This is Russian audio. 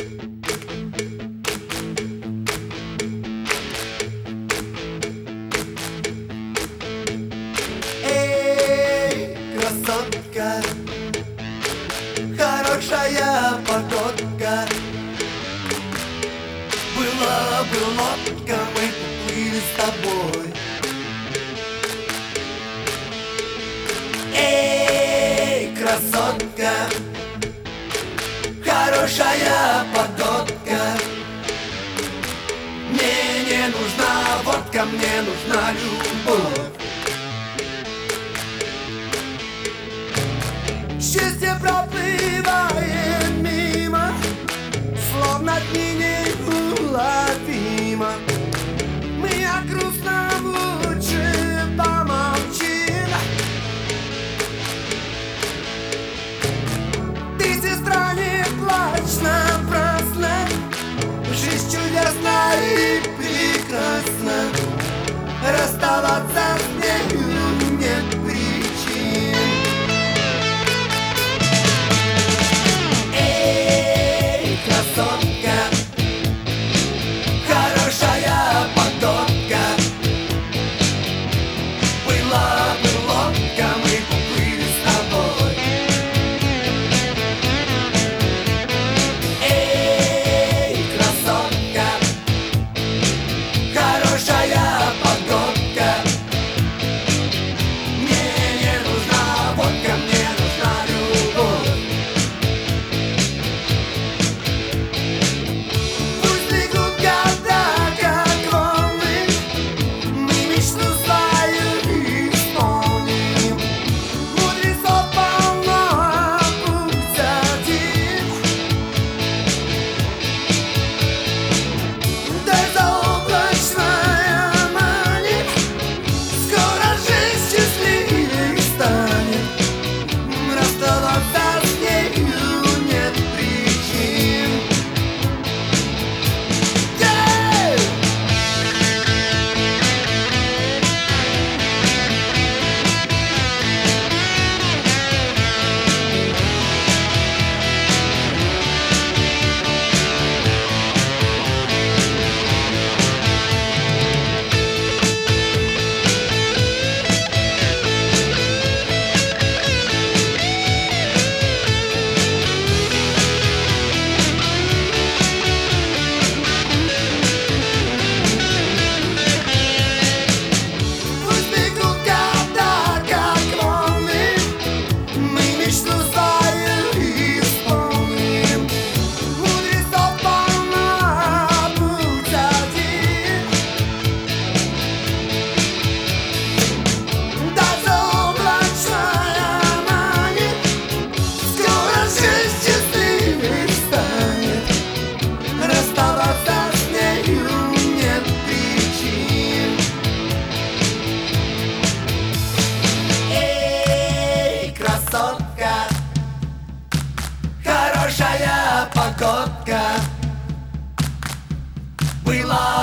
Эй, красотка, хорошая погодка. Была бы лодка, мы поплыли с тобой. Эй, красотка, хорошая погодка. Мне не нужна водка, мне нужна любовь. Счастье проплывает мимо, словно дни неуловимо. Мы о грустном лучше помолчим. Ты, сестра, не плачь напрасно. Жизнь чудесна и прекрасна. Расставаться с нею нет причин. Красотка, хорошая погодка. Была бы лодка, мы поплыли с тобой. Эй, красотка, хорошая погодка. Мне не нужна водка, мне нужна любовь. Хорошая погодка. Была